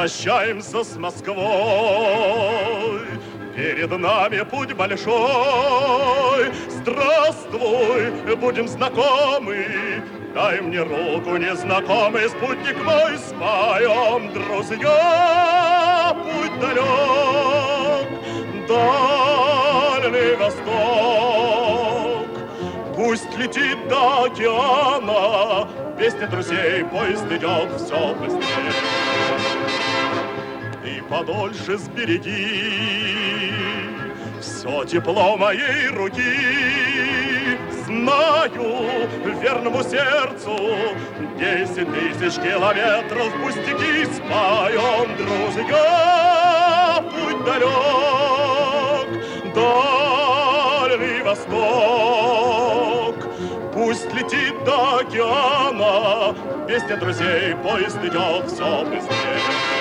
прощаемся с Москвой. Перед нами путь большой. Здравствуй, будем знакомы. Дай мне руку, незнакомый спутник мой. Споем, друзья, путь далек, дальний восток. Пусть летит до океана, песня друзей, поезд идет все быстрее. Ты подольше сбереги все тепло моей руки. Знаю, верному сердцу 10 000 километров пустяки. Споем, друзья, путь далек, дальний восток. Пусть летит до океана, песня друзей, поезд идет все быстрее.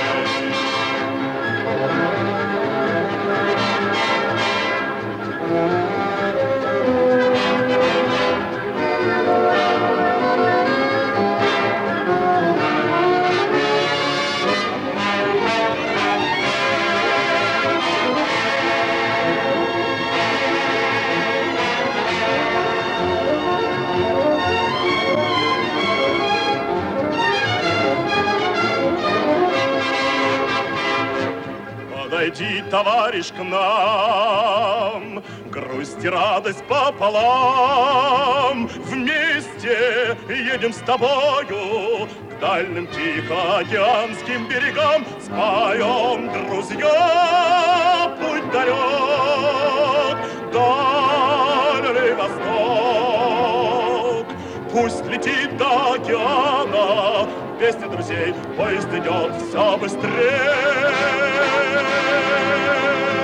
Подойди, товарищ, к нам, грусть и радость пополам. Вместе едем с тобою к дальним тихоокеанским берегам. Споем, друзья, путь далек, дальний восток. Пусть летит до океана, песня друзей, поезд идет все быстрее.